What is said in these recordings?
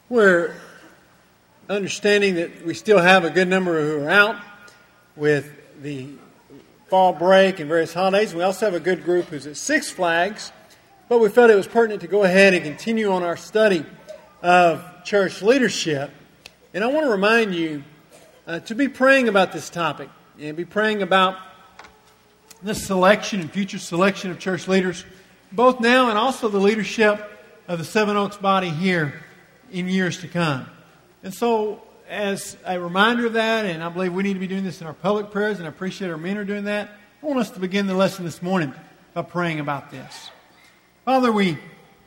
We're understanding that we still have a good number who are out with the fall break and various holidays. We also have a good group who's at Six Flags, but we felt it was pertinent to go ahead and continue on our study of church leadership. And I want to remind you to be praying about this topic and be praying about the selection and future selection of church leaders, both now and also the leadership of the Seven Oaks body here in years to come. And so, as a reminder of that, and I believe we need to be doing this in our public prayers, and I appreciate our men are doing that, I want us to begin the lesson this morning by praying about this. Father, we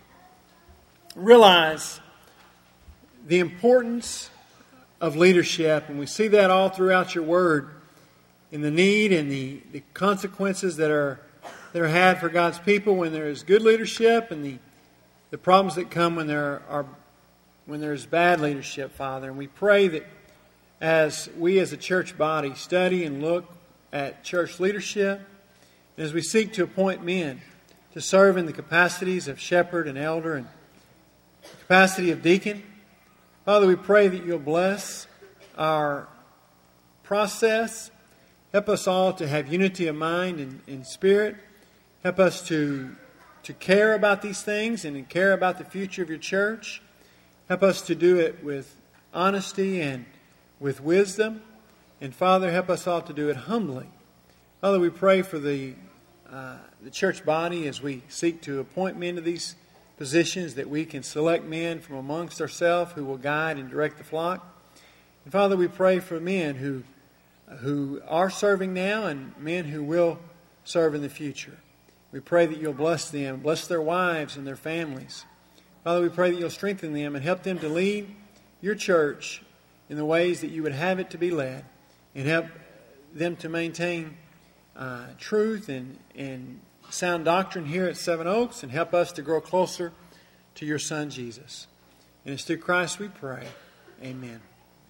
realize the importance of leadership, and we see that all throughout your word, in the need and the consequences that are had for God's people when there is good leadership, and the problems that come when there's bad leadership, Father. And we pray that as we as a church body study and look at church leadership, and as we seek to appoint men to serve in the capacities of shepherd and elder and the capacity of deacon, Father, we pray that you'll bless our process. Help us all to have unity of mind and spirit. Help us to care about these things and care about the future of your church. Help us to do it with honesty and with wisdom. And Father, help us all to do it humbly. Father, we pray for the church body as we seek to appoint men to these positions, that we can select men from amongst ourselves who will guide and direct the flock. And Father, we pray for men who are serving now and men who will serve in the future. We pray that you'll bless them, bless their wives and their families. Father, we pray that you'll strengthen them and help them to lead your church in the ways that you would have it to be led, and help them to maintain truth and sound doctrine here at Seven Oaks, and help us to grow closer to your Son, Jesus. And it's through Christ we pray. Amen.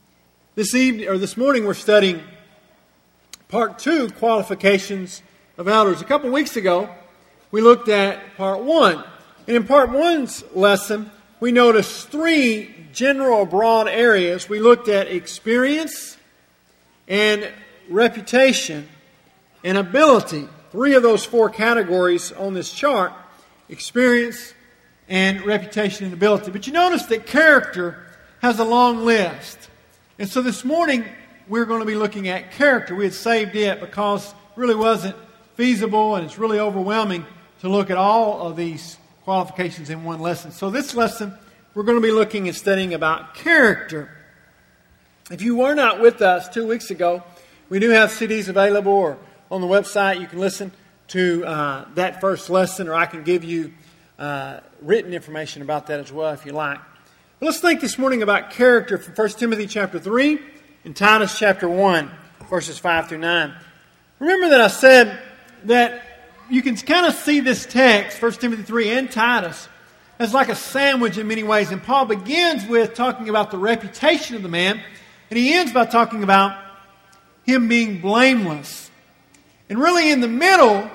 This morning we're studying Part 2, Qualifications of Elders. A couple weeks ago, we looked at Part 1. And in Part 1's lesson, we noticed three general broad areas. We looked at experience and reputation and ability. Three of those four categories on this chart: experience and reputation and ability. But you notice that character has a long list. And so this morning, we're going to be looking at character. We had saved it because it really wasn't feasible, and it's really overwhelming to look at all of these qualifications in one lesson. So this lesson, we're going to be looking and studying about character. If you were not with us 2 weeks ago, we do have CDs available, or on the website you can listen to that first lesson, or I can give you written information about that as well if you like. But let's think this morning about character from 1 Timothy chapter 3 and Titus chapter 1, verses 5 through 9. Remember that I said that you can kind of see this text, 1 Timothy 3 and Titus, as like a sandwich in many ways. And Paul begins with talking about the reputation of the man, and he ends by talking about him being blameless. And really in the middle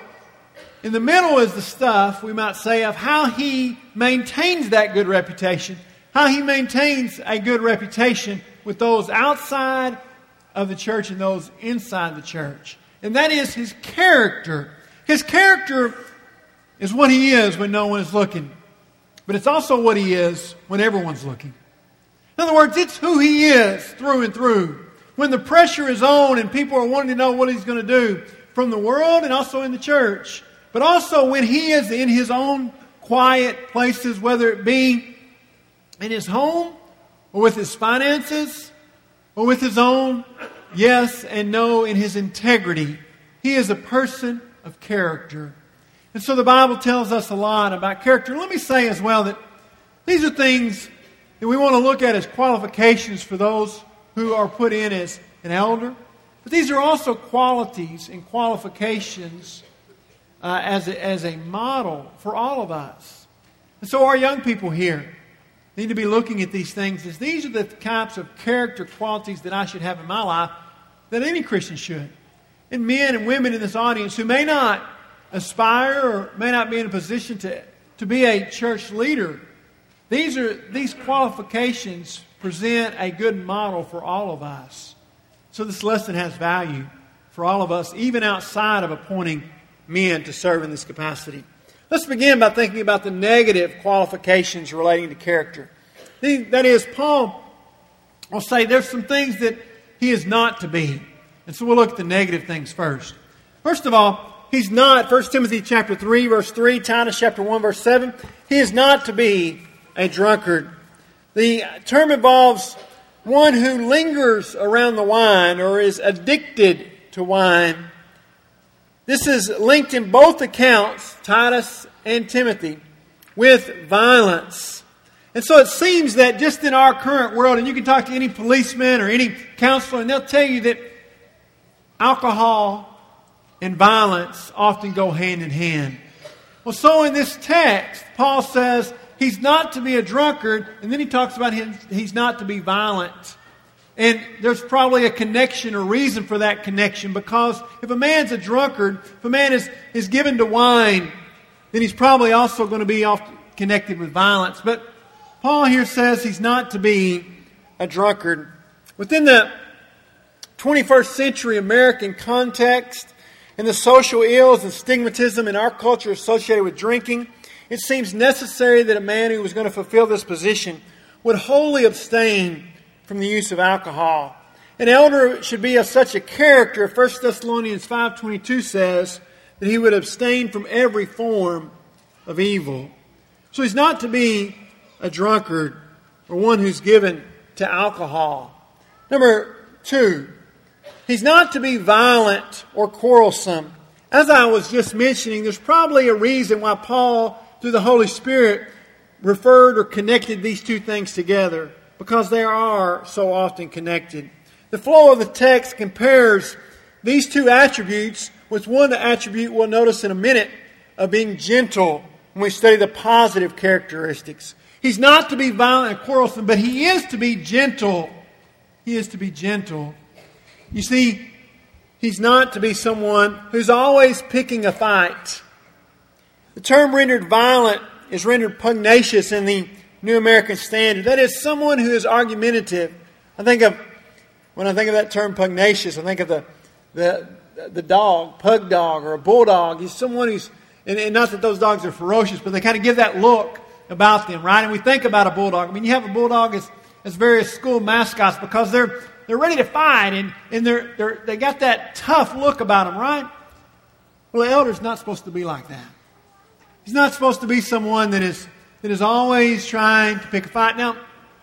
is the stuff, we might say, of how he maintains that good reputation, how he maintains a good reputation with those outside of the church and those inside the church. And that is his character. His character is what he is when no one is looking. But it's also what he is when everyone's looking. In other words, it's who he is through and through. When the pressure is on and people are wanting to know what he's going to do from the world and also in the church. But also when he is in his own quiet places, whether it be in his home or with his finances or with his own yes and no in his integrity. He is a person of character. And so the Bible tells us a lot about character. And let me say as well that these are things that we want to look at as qualifications for those who are put in as an elder. But these are also qualities and qualifications as a model for all of us. And so our young people here need to be looking at these things as these are the types of character qualities that I should have in my life, that any Christian should. And men and women in this audience who may not aspire or may not be in a position to be a church leader, These qualifications present a good model for all of us. So this lesson has value for all of us, even outside of appointing men to serve in this capacity. Let's begin by thinking about the negative qualifications relating to character. That is, Paul will say there's some things that he is not to be. And so we'll look at the negative things first. First of all, he's not, 1 Timothy chapter 3, verse 3, Titus chapter 1, verse 7, he is not to be a drunkard. The term involves one who lingers around the wine or is addicted to wine. This is linked in both accounts, Titus and Timothy, with violence. And so it seems that just in our current world, and you can talk to any policeman or any counselor, and they'll tell you that alcohol and violence often go hand in hand. Well, so in this text, Paul says he's not to be a drunkard, and then he talks about he's not to be violent. And there's probably a connection or reason for that connection, because if a man's a drunkard, if a man is given to wine, then he's probably also going to be often connected with violence. But Paul here says he's not to be a drunkard. Within the 21st century American context and the social ills and stigmatism in our culture associated with drinking, it seems necessary that a man who was going to fulfill this position would wholly abstain from the use of alcohol. An elder should be of such a character. 1 Thessalonians 5:22 says that he would abstain from every form of evil. So he's not to be a drunkard or one who's given to alcohol. Number 2, he's not to be violent or quarrelsome. As I was just mentioning, there's probably a reason why Paul, through the Holy Spirit, referred or connected these two things together, because they are so often connected. The flow of the text compares these two attributes with one attribute we'll notice in a minute of being gentle when we study the positive characteristics. He's not to be violent and quarrelsome, but he is to be gentle. He is to be gentle. You see, he's not to be someone who's always picking a fight. The term rendered violent is rendered pugnacious in the New American Standard. That is, someone who is argumentative. When I think of that term pugnacious, I think of the dog, pug dog, or a bulldog. He's someone who's, and not that those dogs are ferocious, but they kind of give that look about them, right? And we think about a bulldog. I mean, you have a bulldog as various school mascots because they're ready to fight, and they got that tough look about them, right? Well, the elder's not supposed to be like that. He's not supposed to be someone that is always trying to pick a fight. Now,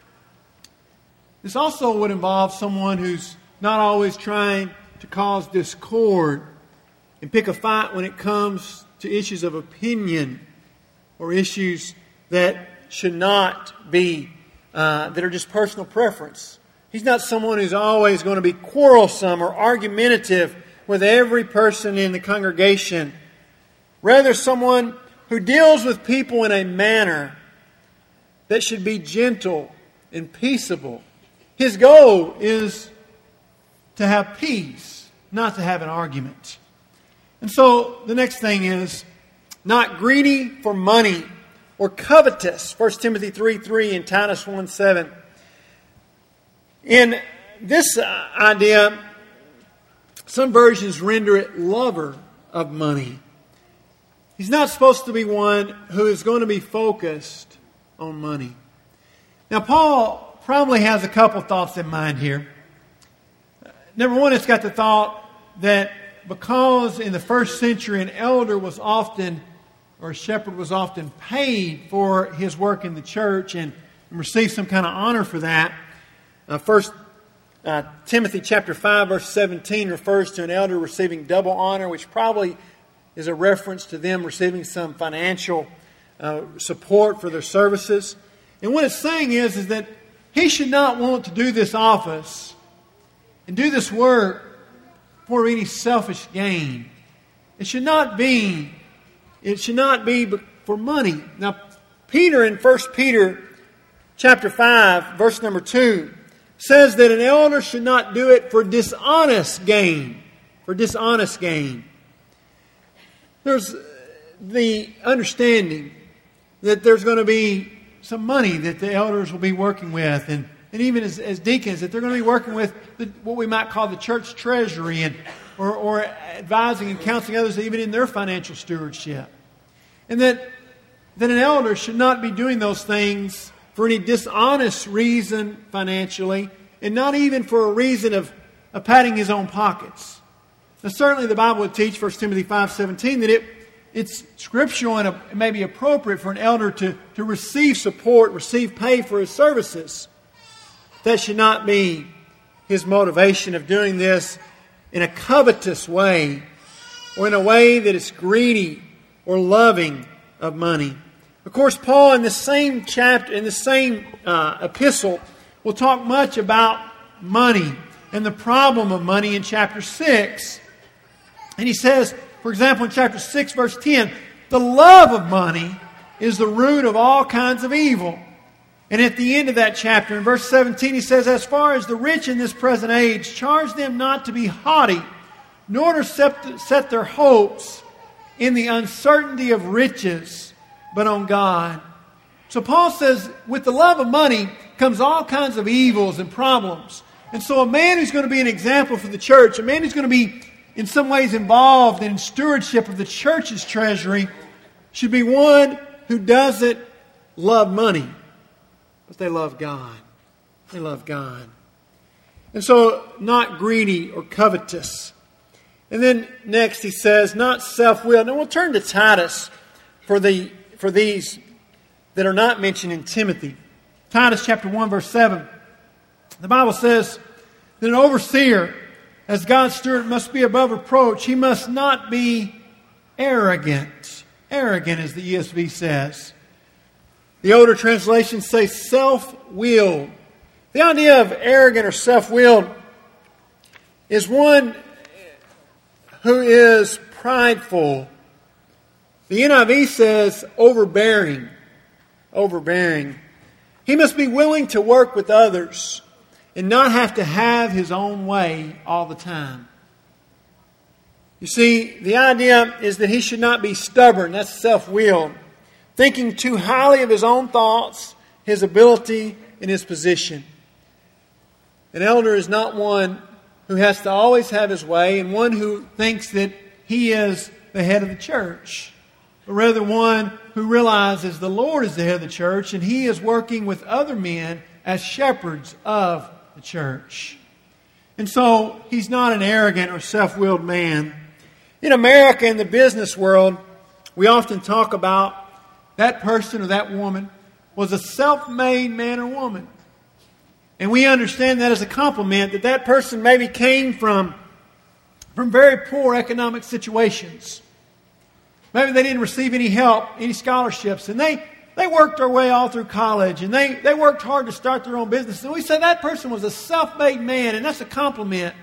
this also would involve someone who's not always trying to cause discord and pick a fight when it comes to issues of opinion or issues that should not be, that are just personal preference. He's not someone who's always going to be quarrelsome or argumentative with every person in the congregation. Rather, someone who deals with people in a manner that should be gentle and peaceable. His goal is to have peace, not to have an argument. And so the next thing is not greedy for money or covetous. 1 Timothy 3:3 and Titus 1:7. In this idea, some versions render it lover of money. He's not supposed to be one who is going to be focused on money. Now, Paul probably has a couple thoughts in mind here. Number one, it's got the thought that because in the first century an elder was often, or a shepherd was often paid for his work in the church and received some kind of honor for that. First Timothy chapter 5 verse 17 refers to an elder receiving double honor, which probably is a reference to them receiving some financial support for their services. And what it's saying is that he should not want to do this office and do this work for any selfish gain. It should not be for money. Now, Peter in 1 Peter chapter 5, verse number 2, says that an elder should not do it for dishonest gain. For dishonest gain. There's the understanding that there's going to be some money that the elders will be working with, and even as deacons, that they're going to be working with what we might call the church treasury, or advising and counseling others even in their financial stewardship. And that an elder should not be doing those things for any dishonest reason financially, and not even for a reason of padding his own pockets. Now, certainly the Bible would teach, 1 Timothy 5:17, that it's scriptural and it may be appropriate for an elder to receive support, receive pay for his services. That should not be his motivation of doing this in a covetous way, or in a way that is greedy or loving of money. Of course, Paul in the same chapter, in the same epistle, will talk much about money and the problem of money in chapter 6. And he says, for example, in chapter 6, verse 10, the love of money is the root of all kinds of evil. And at the end of that chapter, in verse 17, he says, as far as the rich in this present age, charge them not to be haughty, nor to set their hopes in the uncertainty of riches, but on God. So Paul says, with the love of money comes all kinds of evils and problems. And so a man who's going to be an example for the church, a man who's going to be in some ways involved in stewardship of the church's treasury, should be one who doesn't love money, but they love God. They love God. And so, not greedy or covetous. And then next he says, not self-willed. Now we'll turn to Titus for these that are not mentioned in Timothy. Titus chapter 1, verse 7. The Bible says that an overseer, as God's steward, must be above reproach. He must not be arrogant. Arrogant, as the ESV says. The older translations say self-willed. The idea of arrogant or self-willed is one who is prideful. The NIV says overbearing. Overbearing. He must be willing to work with others and not have to have his own way all the time. You see, the idea is that he should not be stubborn. That's self-willed. Thinking too highly of his own thoughts, his ability, and his position. An elder is not one who has to always have his way, and one who thinks that he is the head of the church, but rather one who realizes the Lord is the head of the church, and he is working with other men as shepherds of the church. And so he's not an arrogant or self-willed man. In America, in the business world, we often talk about that person or that woman was a self-made man or woman. And we understand that as a compliment, that person maybe came from very poor economic situations. Maybe they didn't receive any help, any scholarships, and they worked their way all through college, and they worked hard to start their own business. And we say that person was a self-made man, and that's a compliment.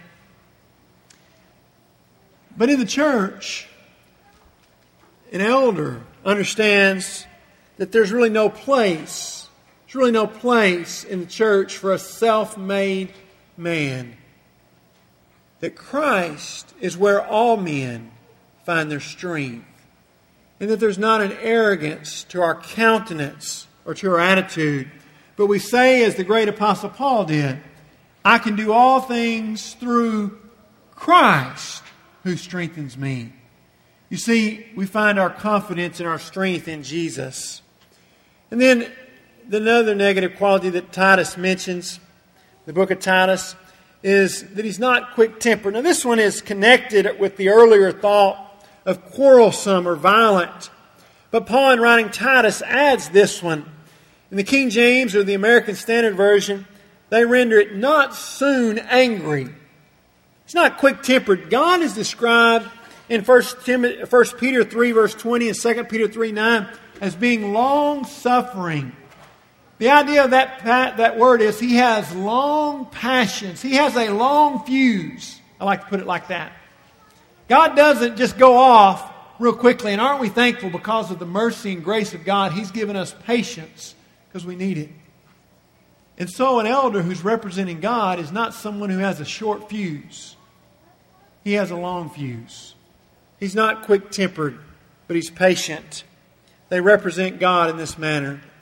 But in the church, an elder understands that there's really no place. There's really no place in the church for a self-made man. That Christ is where all men find their strength. And that there's not an arrogance to our countenance or to our attitude. But we say, as the great Apostle Paul did, I can do all things through Christ who strengthens me. You see, we find our confidence and our strength in Jesus. And then another negative quality that Titus mentions, the book of Titus, is that he's not quick-tempered. Now this one is connected with the earlier thought of quarrelsome or violent. But Paul, in writing Titus, adds this one. In the King James or the American Standard Version, they render it not soon angry. It's not quick-tempered. God is described in 1 Peter 3 verse 20 and 2 Peter 3 9 as being long-suffering. The idea of that word is he has long patience. He has a long fuse. I like to put it like that. God doesn't just go off real quickly. And aren't we thankful because of the mercy and grace of God, He's given us patience because we need it. And so an elder who's representing God is not someone who has a short fuse. He has a long fuse. He's not quick-tempered, but he's patient. They represent God in this manner.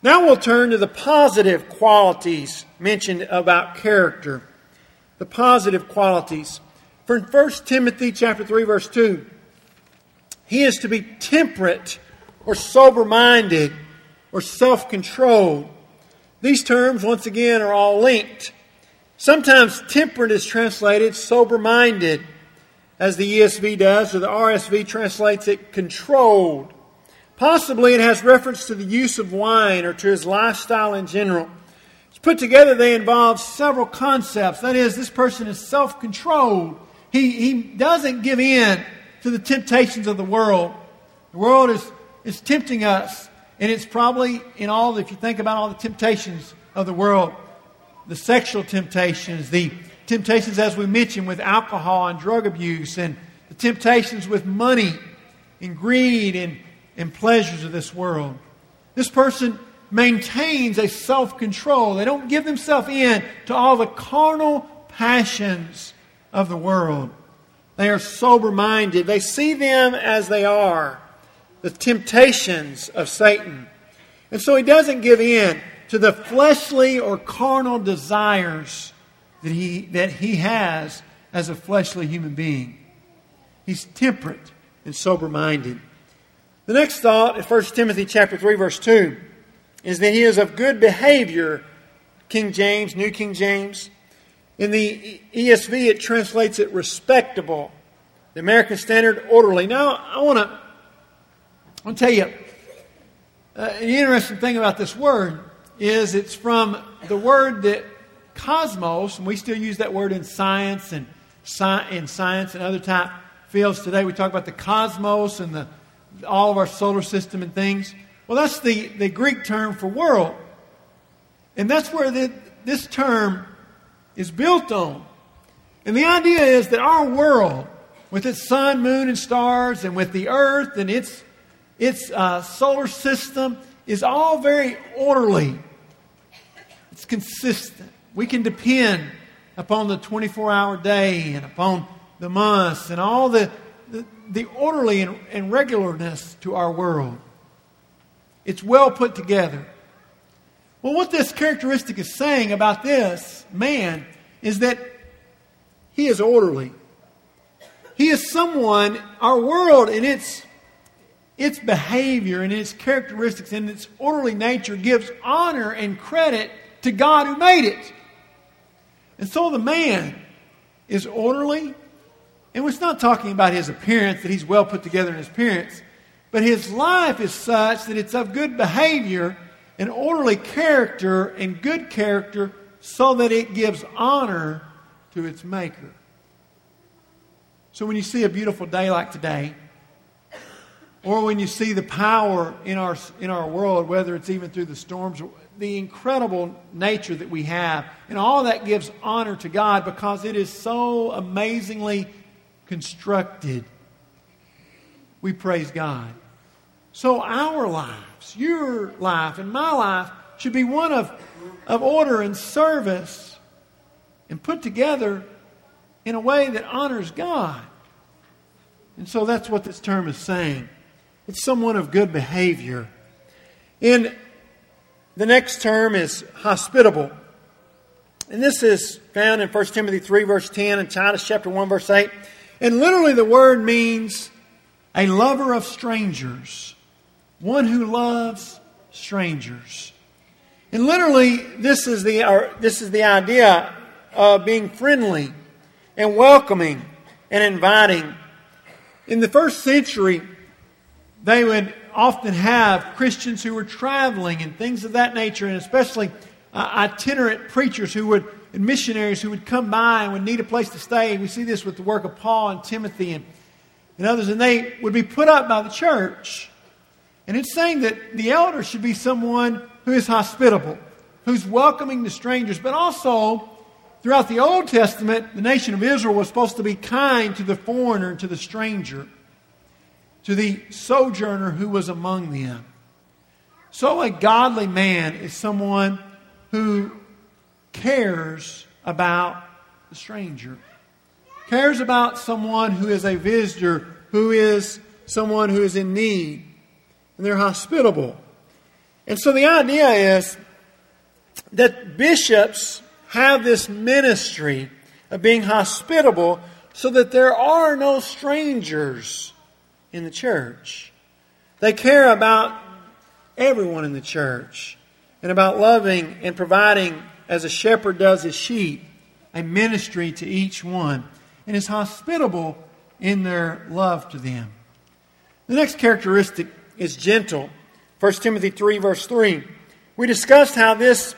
Now we'll turn to the positive qualities mentioned about character. The positive qualities. For in 1 Timothy chapter 3, verse 2, he is to be temperate or sober-minded or self-controlled. These terms, once again, are all linked. Sometimes temperate is translated sober-minded, as the ESV does, or the RSV translates it controlled. Possibly it has reference to the use of wine or to his lifestyle in general. It's put together, they involve several concepts. That is, this person is self-controlled. He doesn't give in to the temptations of the world. The world is tempting us. And it's probably if you think about all the temptations of the world, the sexual temptations, the temptations, as we mentioned, with alcohol and drug abuse, and the temptations with money and greed and pleasures of this world. This person maintains a self-control. They don't give themselves in to all the carnal passions of the world. They are sober-minded. They see them as they are, the temptations of Satan. And so he doesn't give in to the fleshly or carnal desires that he has as a fleshly human being. He's temperate and sober-minded. The next thought in 1 Timothy chapter 3, verse 2, is that he is of good behavior. King James, New King James. In the ESV, it translates it respectable. The American Standard, orderly. Now, I want to tell you, an interesting thing about this word is it's from the word that cosmos, and we still use that word in science and other type fields today. We talk about the cosmos and all of our solar system and things. Well, that's the Greek term for world. And that's where this term is built on. And the idea is that our world, with its sun, moon, and stars, and with the earth and its solar system, is all very orderly. It's consistent. We can depend upon the 24-hour day and upon the months and all the orderly and regularness to our world. It's well put together. Well, what this characteristic is saying about this man is that he is orderly. He is someone, our world in its behavior and its characteristics and its orderly nature gives honor and credit to God who made it. And so the man is orderly. And we're not talking about his appearance, that he's well put together in his appearance. But his life is such that it's of good behavior and orderly character and good character so that it gives honor to its maker. So when you see a beautiful day like today, or when you see the power in our world, whether it's even through the storms, the incredible nature that we have, and all that gives honor to God because it is so amazingly constructed. We praise God. So our lives, your life and my life, should be one of order and service and put together in a way that honors God. And so that's what this term is saying. It's someone of good behavior. And the next term is hospitable. And this is found in 1 Timothy 3, verse 10 and Titus chapter 1, verse 8. And literally the word means a lover of strangers. One who loves strangers. And literally this is the idea of being friendly and welcoming and inviting. In the first century, they would often have Christians who were traveling and things of that nature, and especially itinerant preachers and missionaries who would come by and would need a place to stay. We see this with the work of Paul and Timothy and others, and they would be put up by the church. And it's saying that the elder should be someone who is hospitable, who's welcoming to strangers, but also throughout the Old Testament, the nation of Israel was supposed to be kind to the foreigner and to the stranger, to the sojourner who was among them. So a godly man is someone who cares about the stranger, cares about someone who is a visitor, who is someone who is in need. And they're hospitable. And so the idea is that bishops have this ministry of being hospitable so that there are no strangers in the church. They care about everyone in the church and about loving and providing, as a shepherd does his sheep, a ministry to each one, and is hospitable in their love to them. The next characteristic is gentle. 1 Timothy 3, verse 3. We discussed how this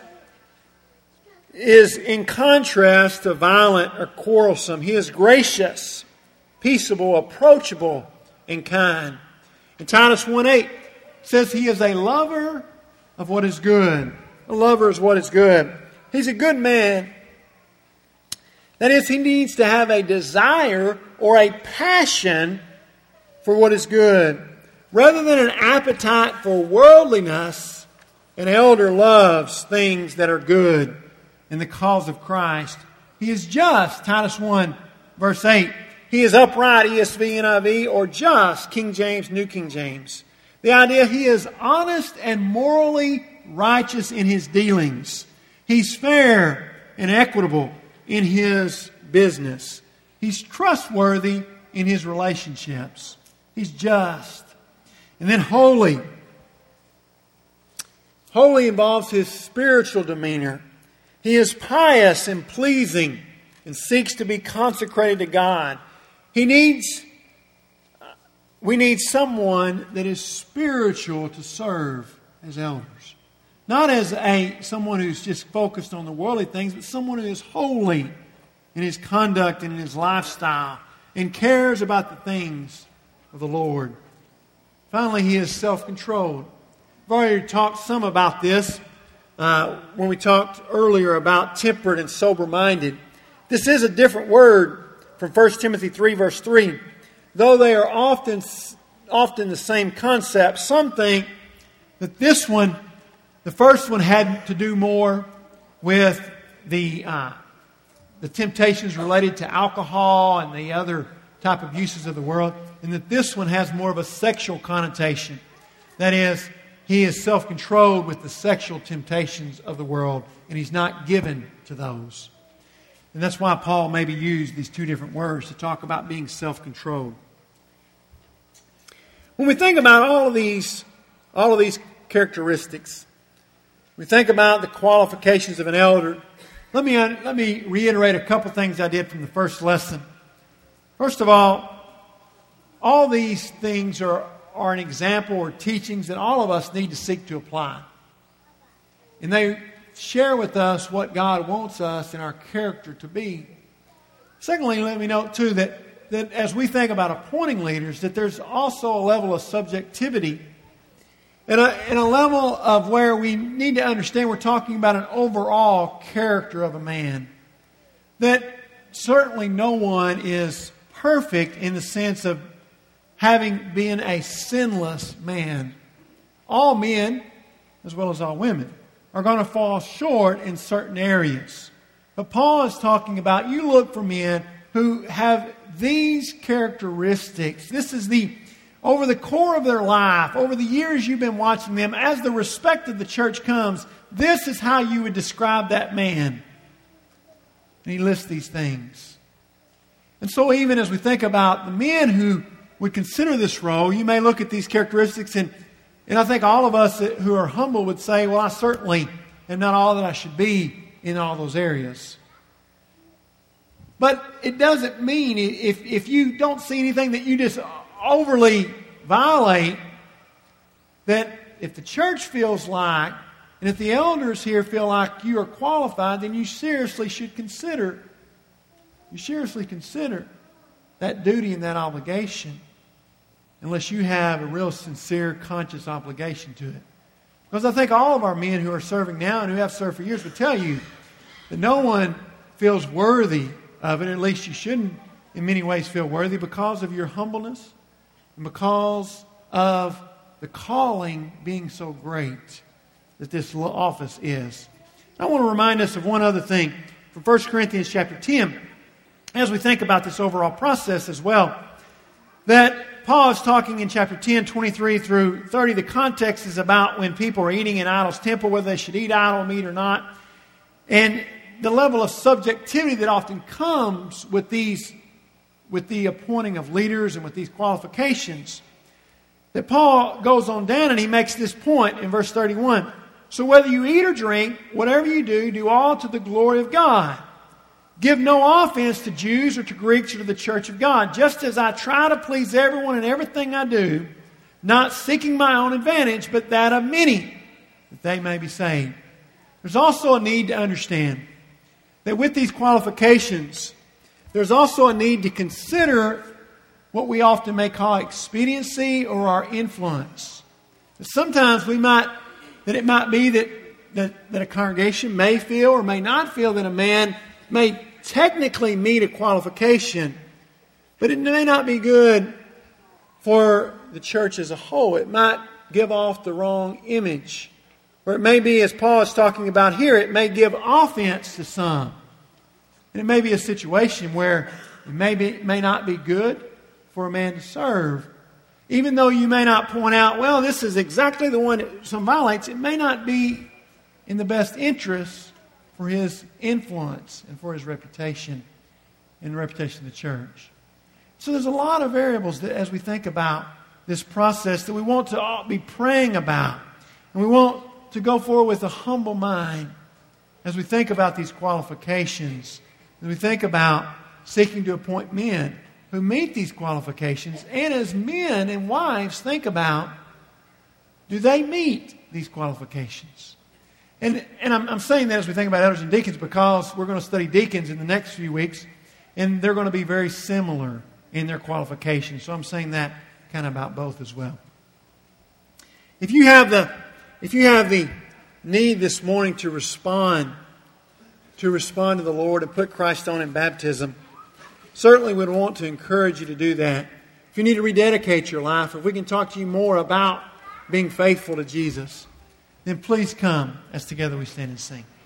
is in contrast to violent or quarrelsome. He is gracious, peaceable, approachable, and kind. In Titus 1:8 says he is a lover of what is good. A lover is what is good. He's a good man. That is, he needs to have a desire or a passion for what is good. Rather than an appetite for worldliness, an elder loves things that are good in the cause of Christ. He is just, Titus 1, verse 8. He is upright, ESV, NIV, or just, King James, New King James. The idea, he is honest and morally righteous in his dealings. He's fair and equitable in his business. He's trustworthy in his relationships. He's just. And then holy. Holy involves his spiritual demeanor. He is pious and pleasing and seeks to be consecrated to God. We need someone that is spiritual to serve as elders. Not as someone who's just focused on the worldly things, but someone who is holy in his conduct and in his lifestyle and cares about the things of the Lord. Finally, he is self-controlled. I've already talked some about this when we talked earlier about temperate and sober-minded. This is a different word from 1 Timothy 3, verse 3. Though they are often the same concept, some think that this one, the first one, had to do more with the temptations related to alcohol and the other type of uses of the world, and that this one has more of a sexual connotation. That is, he is self-controlled with the sexual temptations of the world, and he's not given to those. And that's why Paul maybe used these two different words to talk about being self-controlled. When we think about all of these characteristics, we think about the qualifications of an elder. Let me reiterate a couple things I did from the first lesson. First of all these things are an example or teachings that all of us need to seek to apply. And they share with us what God wants us and our character to be. Secondly, let me note too that as we think about appointing leaders, that there's also a level of subjectivity and a level of where we need to understand we're talking about an overall character of a man. That certainly no one is perfect in the sense of being a sinless man. All men, as well as all women, are going to fall short in certain areas. But Paul is talking about, you look for men who have these characteristics. This is over the core of their life, over the years you've been watching them, as the respect of the church comes, this is how you would describe that man. And he lists these things. And so even as we think about the men who would consider this role, you may look at these characteristics and I think all of us who are humble would say, well, I certainly am not all that I should be in all those areas. But it doesn't mean if you don't see anything that you just overly violate, that if the church feels like, and if the elders here feel like you are qualified, then you seriously consider that duty and that obligation, unless you have a real sincere, conscious obligation to it. Because I think all of our men who are serving now and who have served for years would tell you that no one feels worthy of it. At least you shouldn't in many ways feel worthy because of your humbleness and because of the calling being so great that this office is. I want to remind us of one other thing from 1 Corinthians chapter 10 as we think about this overall process as well. That Paul is talking in chapter 10, 23 through 30. The context is about when people are eating in idol's temple, whether they should eat idol meat or not. And the level of subjectivity that often comes with the appointing of leaders and with these qualifications, that Paul goes on down and he makes this point in verse 31. So whether you eat or drink, whatever you do, do all to the glory of God. Give no offense to Jews or to Greeks or to the church of God, just as I try to please everyone in everything I do, not seeking my own advantage, but that of many, that they may be saved. There's also a need to understand that with these qualifications, there's also a need to consider what we often may call expediency or our influence. Sometimes it might be that a congregation may feel or may not feel that a man may technically meet a qualification, but it may not be good for the church as a whole. It might give off the wrong image. Or it may be, as Paul is talking about here, it may give offense to some. And it may be a situation where it may not be good for a man to serve. Even though you may not point out, well, this is exactly the one that some violates, it may not be in the best interest for his influence and for his reputation and the reputation of the church. So there's a lot of variables that as we think about this process that we want to be praying about. And we want to go forward with a humble mind as we think about these qualifications. As we think about seeking to appoint men who meet these qualifications. And as men and wives think about, do they meet these qualifications? And I'm saying that as we think about elders and deacons because we're going to study deacons in the next few weeks, and they're going to be very similar in their qualifications. So I'm saying that kind of about both as well. If you have the need this morning to respond to the Lord and put Christ on in baptism, certainly would want to encourage you to do that. If you need to rededicate your life, if we can talk to you more about being faithful to Jesus, then please come as together we stand and sing.